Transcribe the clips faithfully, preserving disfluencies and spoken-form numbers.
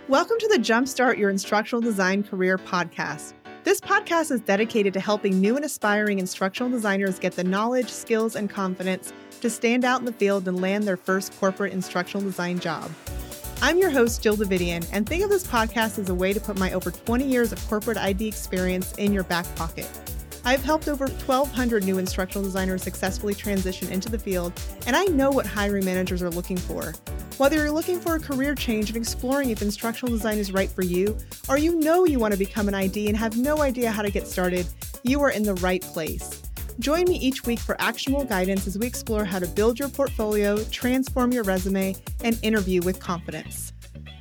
Welcome to the Jumpstart Your Instructional Design Career podcast. This podcast is dedicated to helping new and aspiring instructional designers get the knowledge, skills, and confidence to stand out in the field and land their first corporate instructional design job. I'm your host, Jill Davidian, and think of this podcast as a way to put my over twenty years of corporate I D experience in your back pocket. I've helped over twelve hundred new instructional designers successfully transition into the field, and I know what hiring managers are looking for. Whether you're looking for a career change and exploring if instructional design is right for you, or you know you want to become an I D and have no idea how to get started, you are in the right place. Join me each week for actionable guidance as we explore how to build your portfolio, transform your resume, and interview with confidence.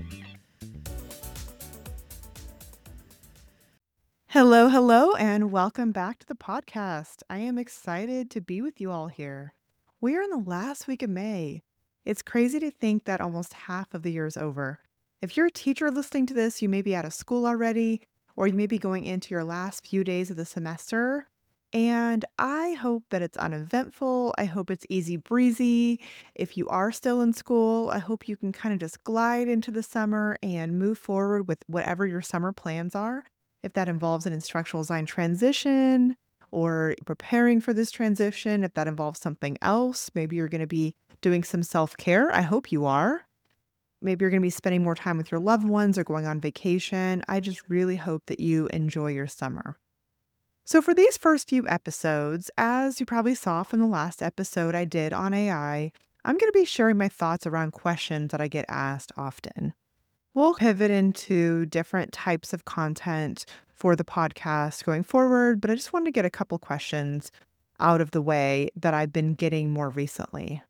Hello, hello, and welcome back to the podcast. I am excited to be with you all here. We are in the last week of May. It's crazy to think that almost half of the year is over. If you're a teacher listening to this, you may be out of school already, or you may be going into your last few days of the semester. And I hope that it's uneventful. I hope it's easy breezy. If you are still in school, I hope you can kind of just glide into the summer and move forward with whatever your summer plans are. If that involves an instructional design transition or preparing for this transition, if that involves something else, maybe you're going to be doing some self-care. I hope you are. Maybe you're going to be spending more time with your loved ones or going on vacation. I just really hope that you enjoy your summer. So for these first few episodes, as you probably saw from the last episode I did on A I, I'm going to be sharing my thoughts around questions that I get asked often. We'll pivot into different types of content for the podcast going forward, but I just wanted to get a couple questions out of the way that I've been getting more recently.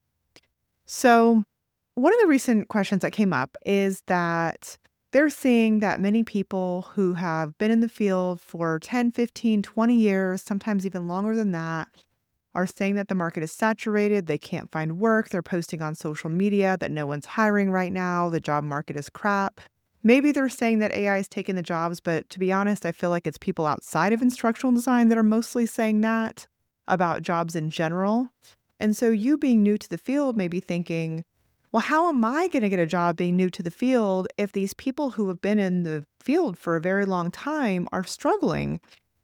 So one of the recent questions that came up is that they're seeing that many people who have been in the field for ten, fifteen, twenty years, sometimes even longer than that, are saying that the market is saturated, they can't find work, they're posting on social media that no one's hiring right now, the job market is crap. Maybe they're saying that A I is taking the jobs, but to be honest, I feel like it's people outside of instructional design that are mostly saying that about jobs in general. And so you being new to the field may be thinking, well, how am I going to get a job being new to the field if these people who have been in the field for a very long time are struggling?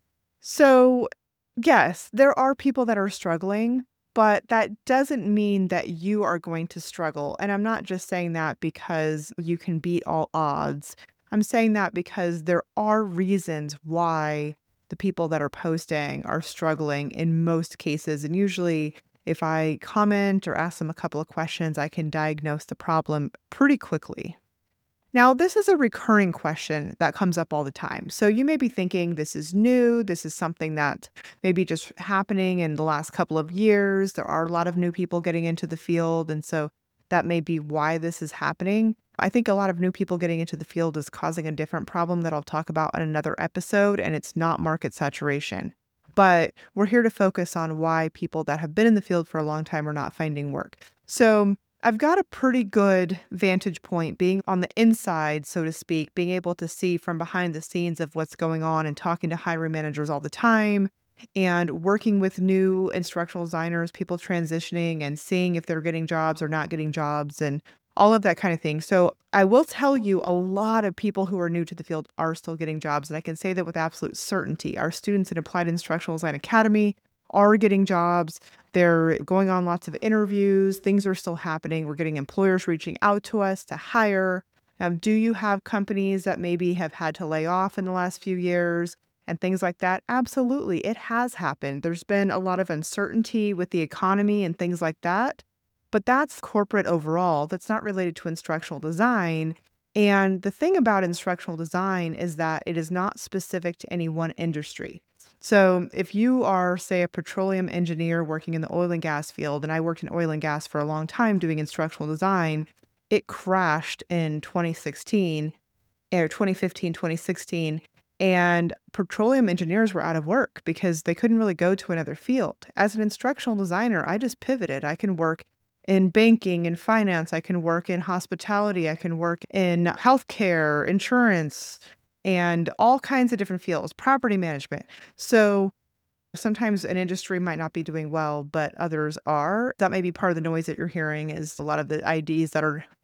So yes, there are people that are struggling, but that doesn't mean that you are going to struggle. And I'm not just saying that because you can beat all odds. I'm saying that because there are reasons why the people that are posting are struggling in most cases. And usually, if I comment or ask them a couple of questions, I can diagnose the problem pretty quickly. Now, this is a recurring question that comes up all the time. So you may be thinking this is new. This is something that may be just happening in the last couple of years. There are a lot of new people getting into the field. And so that may be why this is happening. I think a lot of new people getting into the field is causing a different problem that I'll talk about in another episode, and it's not market saturation. But we're here to focus on why people that have been in the field for a long time are not finding work. So I've got a pretty good vantage point being on the inside, so to speak, being able to see from behind the scenes of what's going on and talking to hiring managers all the time and working with new instructional designers, people transitioning and seeing if they're getting jobs or not getting jobs and all of that kind of thing. So I will tell you a lot of people who are new to the field are still getting jobs. And I can say that with absolute certainty. Our students in Applied Instructional Design Academy are getting jobs. They're going on lots of interviews. Things are still happening. We're getting employers reaching out to us to hire. Um, do you have companies that maybe have had to lay off in the last few years and things like that? Absolutely. It has happened. There's been a lot of uncertainty with the economy and things like that. But that's corporate overall. That's not related to instructional design. And the thing about instructional design is that it is not specific to any one industry. So if you are, say, a petroleum engineer working in the oil and gas field, and I worked in oil and gas for a long time doing instructional design, it crashed in twenty sixteen, or twenty fifteen, twenty sixteen, and petroleum engineers were out of work because they couldn't really go to another field. As an instructional designer, I just pivoted. I can work in banking and finance. I can work in hospitality. I can work in healthcare, insurance, and all kinds of different fields, property management. So sometimes an industry might not be doing well, but others are. That may be part of the noise that you're hearing is a lot of the I Ds that are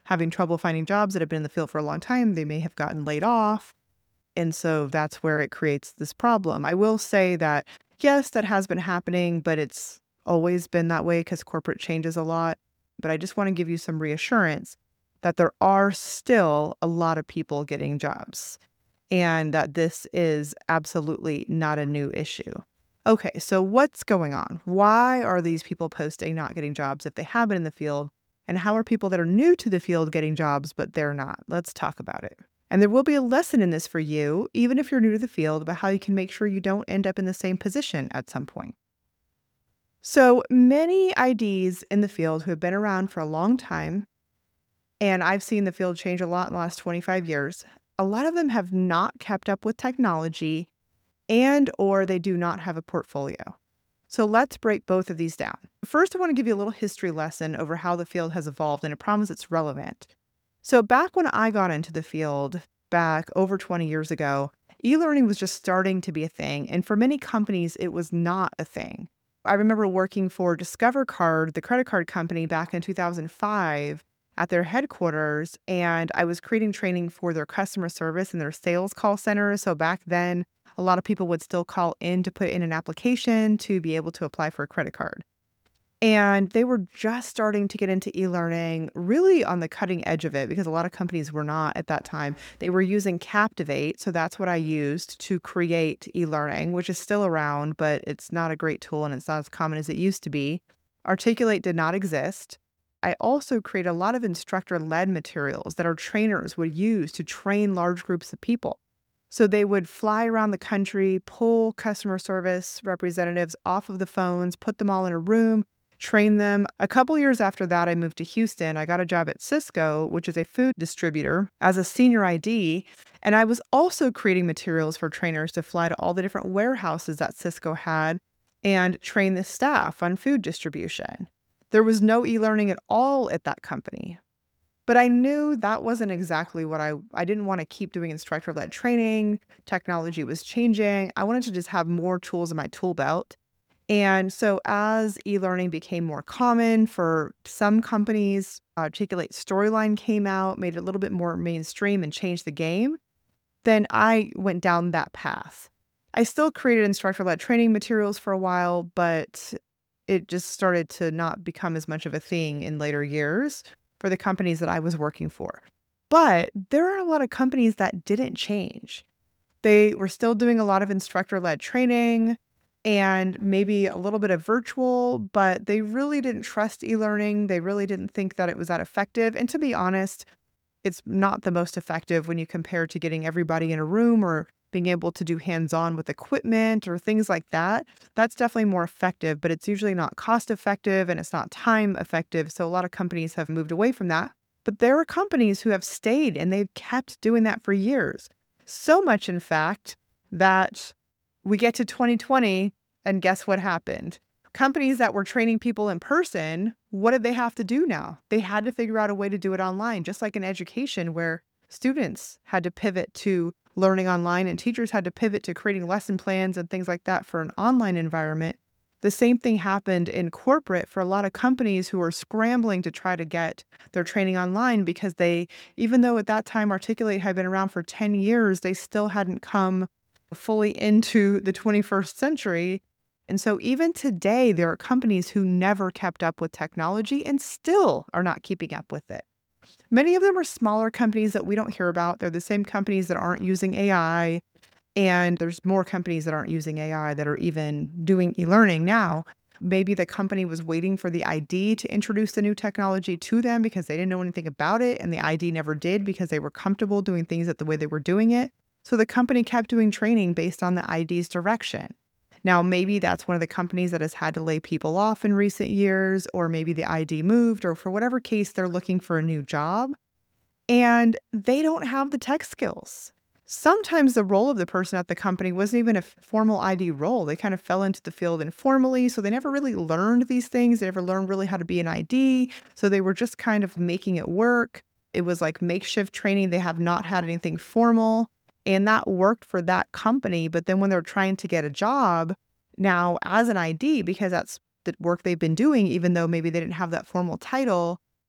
having trouble finding jobs that have been in the field for a long time. They may have gotten laid off. And so that's where it creates this problem. I will say that, yes, that has been happening, but it's always been that way because corporate changes a lot. But I just want to give you some reassurance that there are still a lot of people getting jobs and that this is absolutely not a new issue. Okay, so what's going on? Why are these people posting not getting jobs if they have been in the field? And how are people that are new to the field getting jobs, but they're not? Let's talk about it. And there will be a lesson in this for you, even if you're new to the field, about how you can make sure you don't end up in the same position at some point. So many I Ds in the field who have been around for a long time, and I've seen the field change a lot in the last twenty-five years, a lot of them have not kept up with technology and or they do not have a portfolio. So let's break both of these down. First, I want to give you a little history lesson over how the field has evolved, and I promise it's relevant. So back when I got into the field, back over twenty years ago, e-learning was just starting to be a thing, and for many companies, it was not a thing. I remember working for Discover Card, the credit card company, back in two thousand five at their headquarters, and I was creating training for their customer service and their sales call centers. So back then, a lot of people would still call in to put in an application to be able to apply for a credit card. And they were just starting to get into e-learning, really on the cutting edge of it, because a lot of companies were not at that time. They were using Captivate, so that's what I used to create e-learning, which is still around, but it's not a great tool and it's not as common as it used to be. Articulate did not exist. I also create a lot of instructor-led materials that our trainers would use to train large groups of people. So they would fly around the country, pull customer service representatives off of the phones, put them all in a room, train them. A couple years after that, I moved to Houston. I got a job at Cisco, which is a food distributor, as a senior I D. And I was also creating materials for trainers to fly to all the different warehouses that Cisco had and train the staff on food distribution. There was no e-learning at all at that company. But I knew that wasn't exactly what I, I didn't want to keep doing instructor-led training. Technology was changing. I wanted to just have more tools in my tool belt. And so as e-learning became more common for some companies, Articulate Storyline came out, made it a little bit more mainstream and changed the game, then I went down that path. I still created instructor-led training materials for a while, but it just started to not become as much of a thing in later years for the companies that I was working for. But there are a lot of companies that didn't change. They were still doing a lot of instructor-led training and maybe a little bit of virtual, but they really didn't trust e-learning. They really didn't think that it was that effective. And to be honest, it's not the most effective when you compare to getting everybody in a room or being able to do hands-on with equipment or things like that. That's definitely more effective, but it's usually not cost effective and it's not time effective. So a lot of companies have moved away from that. But there are companies who have stayed and they've kept doing that for years. So much, in fact, that we get to twenty twenty and guess what happened? Companies that were training people in person, what did they have to do now? They had to figure out a way to do it online, just like in education where students had to pivot to learning online and teachers had to pivot to creating lesson plans and things like that for an online environment. The same thing happened in corporate for a lot of companies who were scrambling to try to get their training online because they, even though at that time Articulate had been around for ten years, they still hadn't come fully into the twenty-first century. And so even today, there are companies who never kept up with technology and still are not keeping up with it. Many of them are smaller companies that we don't hear about. They're the same companies that aren't using A I. And there's more companies that aren't using A I that are even doing e-learning now. Maybe the company was waiting for the I D to introduce the new technology to them because they didn't know anything about it. And the I D never did because they were comfortable doing things at the way they were doing it. So the company kept doing training based on the I D's direction. Now, maybe that's one of the companies that has had to lay people off in recent years, or maybe the I D moved, or for whatever case, they're looking for a new job and they don't have the tech skills. Sometimes the role of the person at the company wasn't even a formal I D role. They kind of fell into the field informally, so they never really learned these things. They never learned really how to be an I D, so they were just kind of making it work. It was like makeshift training. They have not had anything formal. And that worked for that company. But then when they're trying to get a job now as an I D, because that's the work they've been doing, even though maybe they didn't have that formal title,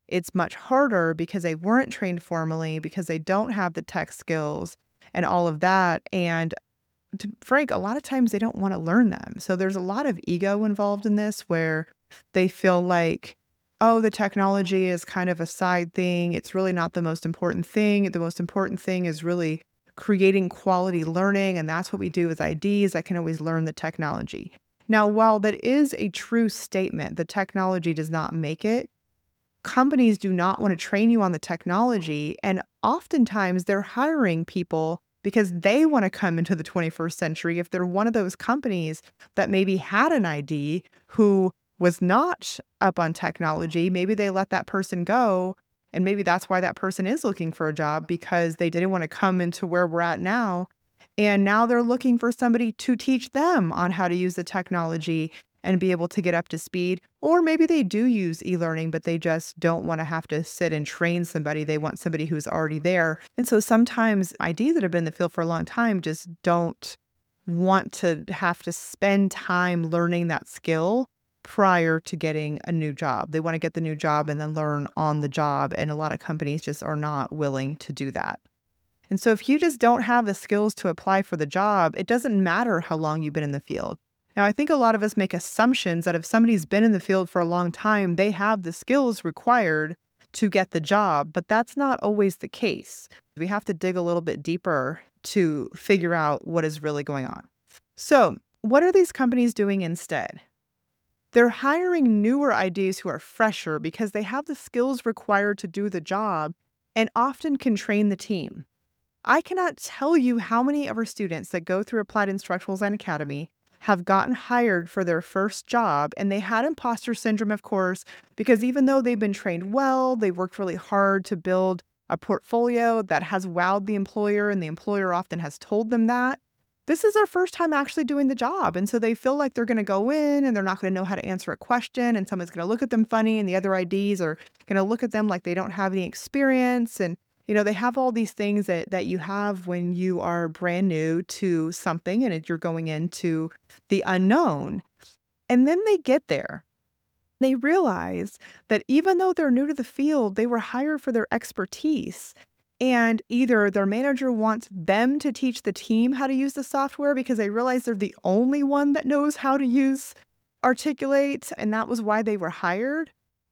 it's much harder because they weren't trained formally, because they don't have the tech skills and all of that. And to frank, a lot of times they don't want to learn them. So there's a lot of ego involved in this where they feel like, oh, the technology is kind of a side thing. It's really not the most important thing. The most important thing is really creating quality learning. And that's what we do with I Ds. I can always learn the technology. Now, while that is a true statement, the technology does not make it. Companies do not want to train you on the technology. And oftentimes they're hiring people because they want to come into the twenty-first century. If they're one of those companies that maybe had an I D who was not up on technology, maybe they let that person go. And maybe that's why that person is looking for a job, because they didn't want to come into where we're at now. And now they're looking for somebody to teach them on how to use the technology and be able to get up to speed. Or maybe they do use e-learning, but they just don't want to have to sit and train somebody. They want somebody who's already there. And so sometimes I Ds that have been in the field for a long time just don't want to have to spend time learning that skill prior to getting a new job. They want to get the new job and then learn on the job. And a lot of companies just are not willing to do that. And so if you just don't have the skills to apply for the job, it doesn't matter how long you've been in the field. Now, I think a lot of us make assumptions that if somebody's been in the field for a long time, they have the skills required to get the job, but that's not always the case. We have to dig a little bit deeper to figure out what is really going on. So, what are these companies doing instead? They're hiring newer I Ds who are fresher because they have the skills required to do the job and often can train the team. I cannot tell you how many of our students that go through Applied Instructional Design Academy have gotten hired for their first job, and they had imposter syndrome, of course, because even though they've been trained well, they worked really hard to build a portfolio that has wowed the employer, and the employer often has told them that. This is their first time actually doing the job, and so they feel like they're going to go in and they're not going to know how to answer a question, and someone's going to look at them funny, and the other I Ds are going to look at them like they don't have any experience. And you know, they have all these things that that you have when you are brand new to something and it- you're going into the unknown. And then they get there. They realize that even though they're new to the field, they were hired for their expertise. And either their manager wants them to teach the team how to use the software because they realize they're the only one that knows how to use Articulate, and that was why they were hired,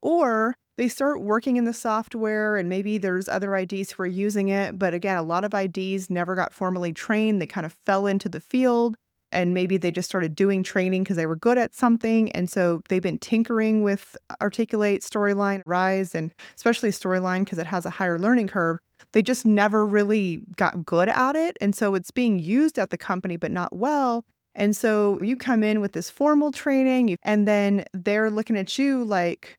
or they start working in the software and maybe there's other I Ds who are using it. But again, a lot of I Ds never got formally trained. They kind of fell into the field and maybe they just started doing training because they were good at something. And so they've been tinkering with Articulate, Storyline, Rise, and especially Storyline because it has a higher learning curve. They just never really got good at it. And so it's being used at the company, but not well. And so you come in with this formal training you- and then they're looking at you like,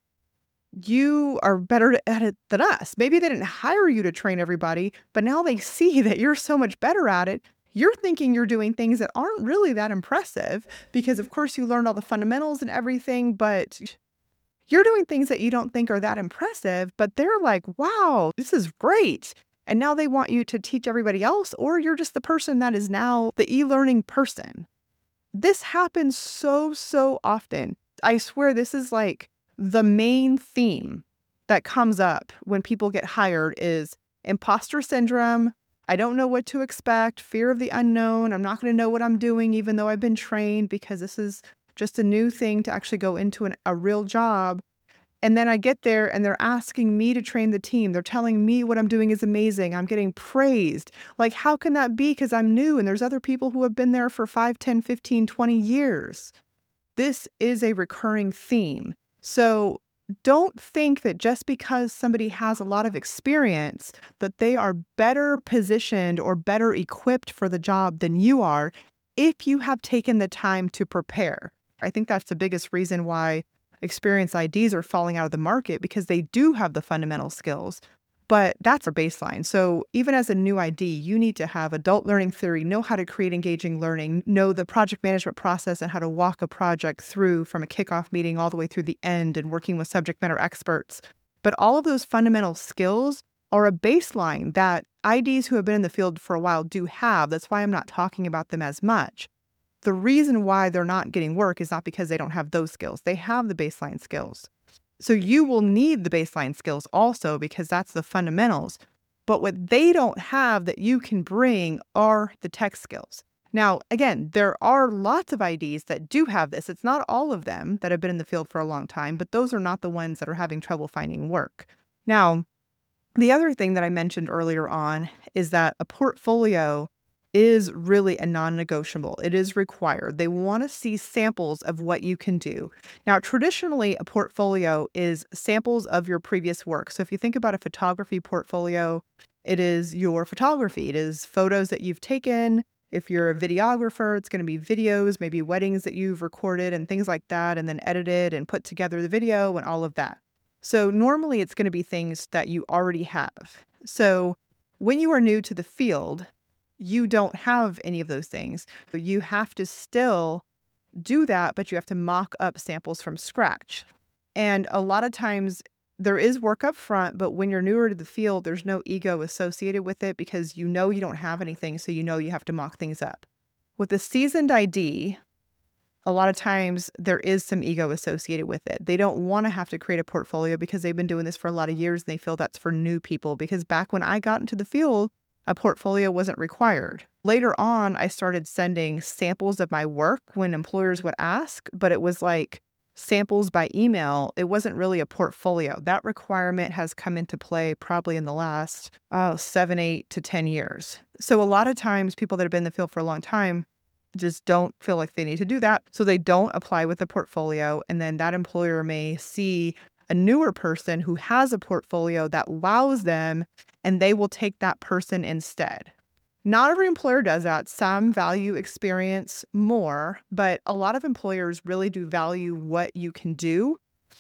you are better at it than us. Maybe they didn't hire you to train everybody, but now they see that you're so much better at it. You're thinking you're doing things that aren't really that impressive because, of course, you learned all the fundamentals and everything, but you're doing things that you don't think are that impressive. But they're like, wow, this is great. And now they want you to teach everybody else, or you're just the person that is now the e-learning person. This happens so, so often. I swear this is like the main theme that comes up when people get hired is imposter syndrome. I don't know what to expect, fear of the unknown. I'm not going to know what I'm doing, even though I've been trained, because this is just a new thing to actually go into an, a real job. And then I get there and they're asking me to train the team. They're telling me what I'm doing is amazing. I'm getting praised. Like, how can that be? Because I'm new and there's other people who have been there for five, ten, fifteen, twenty years. This is a recurring theme. So don't think that just because somebody has a lot of experience that they are better positioned or better equipped for the job than you are if you have taken the time to prepare. I think that's the biggest reason why experienced I Ds are falling out of the market, because they do have the fundamental skills. But that's our baseline. So even as a new I D, you need to have adult learning theory, know how to create engaging learning, know the project management process and how to walk a project through from a kickoff meeting all the way through the end and working with subject matter experts. But all of those fundamental skills are a baseline that I Ds who have been in the field for a while do have. That's why I'm not talking about them as much. The reason why they're not getting work is not because they don't have those skills. They have the baseline skills. So you will need the baseline skills also because that's the fundamentals. But what they don't have that you can bring are the tech skills. Now, again, there are lots of I Ds that do have this. It's not all of them that have been in the field for a long time, but those are not the ones that are having trouble finding work. Now, the other thing that I mentioned earlier on is that a portfolio is really a non-negotiable. It is required. They want to see samples of what you can do. Now, traditionally, a portfolio is samples of your previous work. So if you think about a photography portfolio, it is your photography. It is photos that you've taken. If you're a videographer, it's going to be videos, maybe weddings that you've recorded and things like that, and then edited and put together the video and all of that. So normally it's going to be things that you already have. So when you are new to the field, you don't have any of those things. So you have to still do that, but you have to mock up samples from scratch. And a lot of times there is work up front, but when you're newer to the field, there's no ego associated with it because you know you don't have anything, so you know you have to mock things up. With a seasoned I D, a lot of times there is some ego associated with it. They don't want to have to create a portfolio because they've been doing this for a lot of years and they feel that's for new people. Because back when I got into the field, a portfolio wasn't required. Later on, I started sending samples of my work when employers would ask, but it was like samples by email. It wasn't really a portfolio. That requirement has come into play probably in the last oh, seven, eight to ten years. So a lot of times people that have been in the field for a long time just don't feel like they need to do that. So they don't apply with a portfolio. And then that employer may see a newer person who has a portfolio that wows them, and they will take that person instead. Not every employer does that. Some value experience more, but a lot of employers really do value what you can do.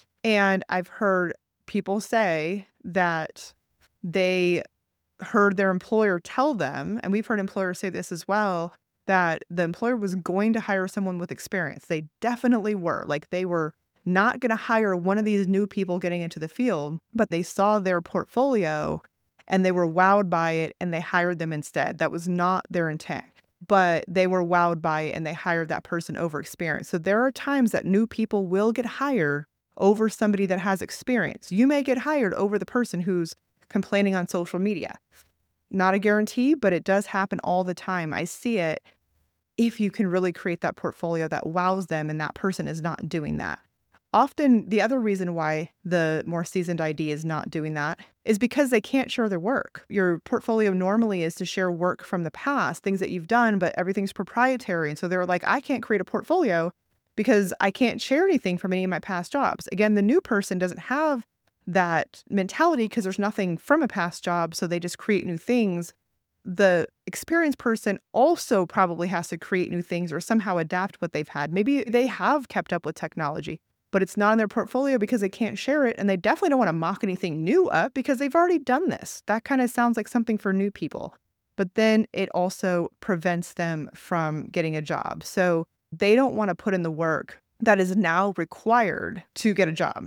And I've heard people say that they heard their employer tell them, and we've heard employers say this as well, that the employer was going to hire someone with experience. They definitely were. Like they were not going to hire one of these new people getting into the field, but they saw their portfolio and they were wowed by it and they hired them instead. That was not their intent, but they were wowed by it and they hired that person over experience. So there are times that new people will get hired over somebody that has experience. You may get hired over the person who's complaining on social media. Not a guarantee, but it does happen all the time. I see it if you can really create that portfolio that wows them and that person is not doing that. Often the other reason why the more seasoned I D is not doing that is because they can't share their work. Your portfolio normally is to share work from the past, things that you've done, but everything's proprietary. And so they're like, I can't create a portfolio because I can't share anything from any of my past jobs. Again, the new person doesn't have that mentality because there's nothing from a past job. So they just create new things. The experienced person also probably has to create new things or somehow adapt what they've had. Maybe they have kept up with technology, but it's not in their portfolio because they can't share it. And they definitely don't want to mock anything new up because they've already done this. That kind of sounds like something for new people. But then it also prevents them from getting a job. So they don't want to put in the work that is now required to get a job.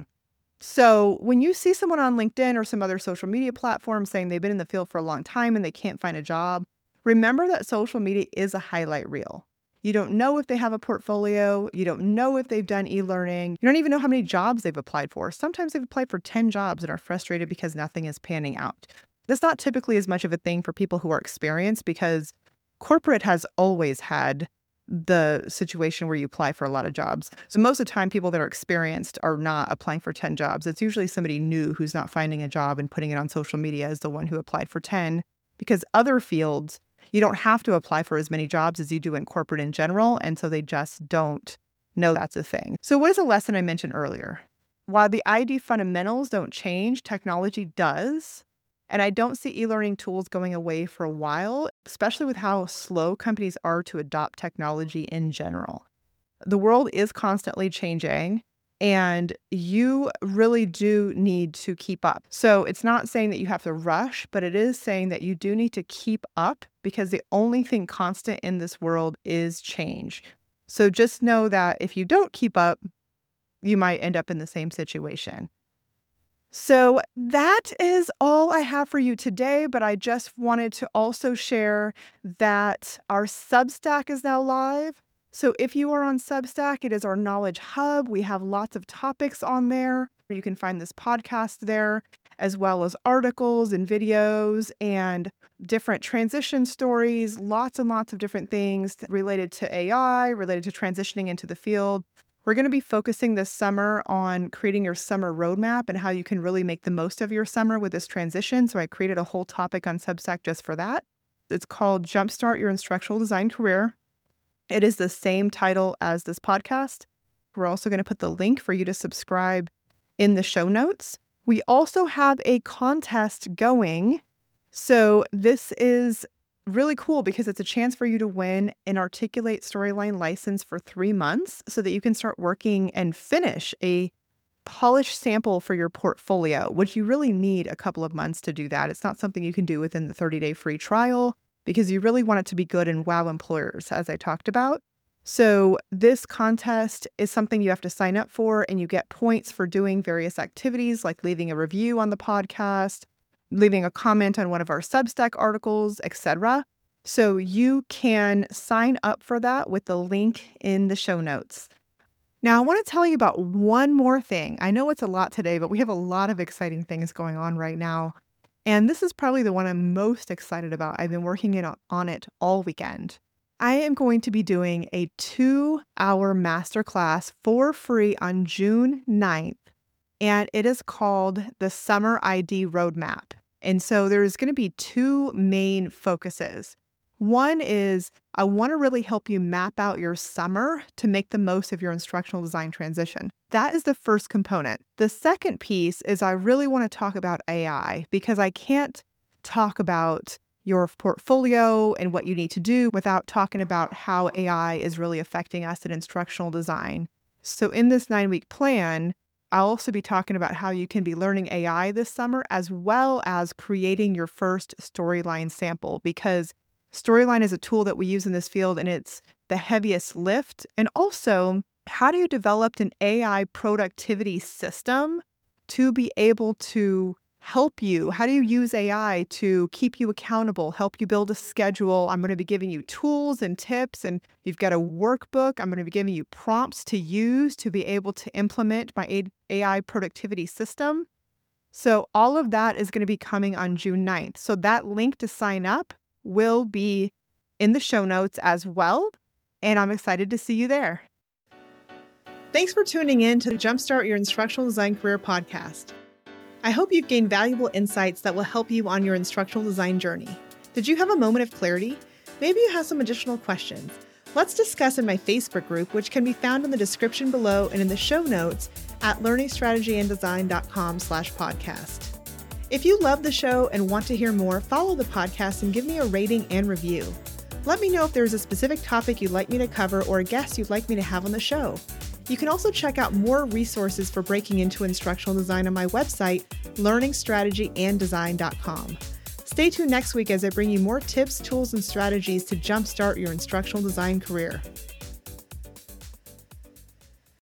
So when you see someone on LinkedIn or some other social media platform saying they've been in the field for a long time and they can't find a job, remember that social media is a highlight reel. You don't know if they have a portfolio. You don't know if they've done e-learning. You don't even know how many jobs they've applied for. Sometimes they've applied for ten jobs and are frustrated because nothing is panning out. That's not typically as much of a thing for people who are experienced because corporate has always had the situation where you apply for a lot of jobs. So most of the time, people that are experienced are not applying for ten jobs. It's usually somebody new who's not finding a job and putting it on social media as the one who applied for ten, because other fields, you don't have to apply for as many jobs as you do in corporate in general. And so they just don't know that's a thing. So what is a lesson I mentioned earlier? While the I D fundamentals don't change, technology does. And I don't see e-learning tools going away for a while, especially with how slow companies are to adopt technology in general. The world is constantly changing, and you really do need to keep up. So it's not saying that you have to rush, but it is saying that you do need to keep up because the only thing constant in this world is change. So just know that if you don't keep up, you might end up in the same situation. So that is all I have for you today, but I just wanted to also share that our Substack is now live. So if you are on Substack, it is our knowledge hub. We have lots of topics on there. You can find this podcast there, as well as articles and videos and different transition stories, lots and lots of different things related to A I, related to transitioning into the field. We're going to be focusing this summer on creating your summer roadmap and how you can really make the most of your summer with this transition. So I created a whole topic on Substack just for that. It's called Jumpstart Your Instructional Design Career. It is the same title as this podcast. We're also going to put the link for you to subscribe in the show notes. We also have a contest going. So this is really cool because it's a chance for you to win an Articulate Storyline license for three months so that you can start working and finish a polished sample for your portfolio, which you really need a couple of months to do that. It's not something you can do within the thirty-day free trial because you really want it to be good and wow employers, as I talked about. So this contest is something you have to sign up for, and you get points for doing various activities like leaving a review on the podcast, leaving a comment on one of our Substack articles, et cetera. So you can sign up for that with the link in the show notes. Now, I want to tell you about one more thing. I know it's a lot today, but we have a lot of exciting things going on right now. And this is probably the one I'm most excited about. I've been working in, on it all weekend. I am going to be doing a two-hour masterclass for free on June ninth, and it is called the Summer I D Roadmap. And so there's going to be two main focuses. One is I want to really help you map out your summer to make the most of your instructional design transition. That is the first component. The second piece is I really want to talk about A I because I can't talk about your portfolio and what you need to do without talking about how A I is really affecting us in instructional design. So in this nine-week plan, I'll also be talking about how you can be learning A I this summer as well as creating your first storyline sample, because storyline is a tool that we use in this field and it's the heaviest lift. And also, how do you develop an A I productivity system to be able to help you? How do you use A I to keep you accountable, help you build a schedule? I'm going to be giving you tools and tips, and you've got a workbook. I'm going to be giving you prompts to use to be able to implement my A I productivity system. So all of that is going to be coming on June ninth. So that link to sign up will be in the show notes as well, and I'm excited to see you there. Thanks for tuning in to the Jumpstart Your Instructional Design Career podcast. I hope you've gained valuable insights that will help you on your instructional design journey. Did you have a moment of clarity? Maybe you have some additional questions. Let's discuss in my Facebook group, which can be found in the description below and in the show notes at learning strategy and design dot com slash podcast. If you love the show and want to hear more, follow the podcast and give me a rating and review. Let me know if there's a specific topic you'd like me to cover or a guest you'd like me to have on the show. You can also check out more resources for breaking into instructional design on my website, learning strategy and design dot com. Stay tuned next week as I bring you more tips, tools, and strategies to jumpstart your instructional design career.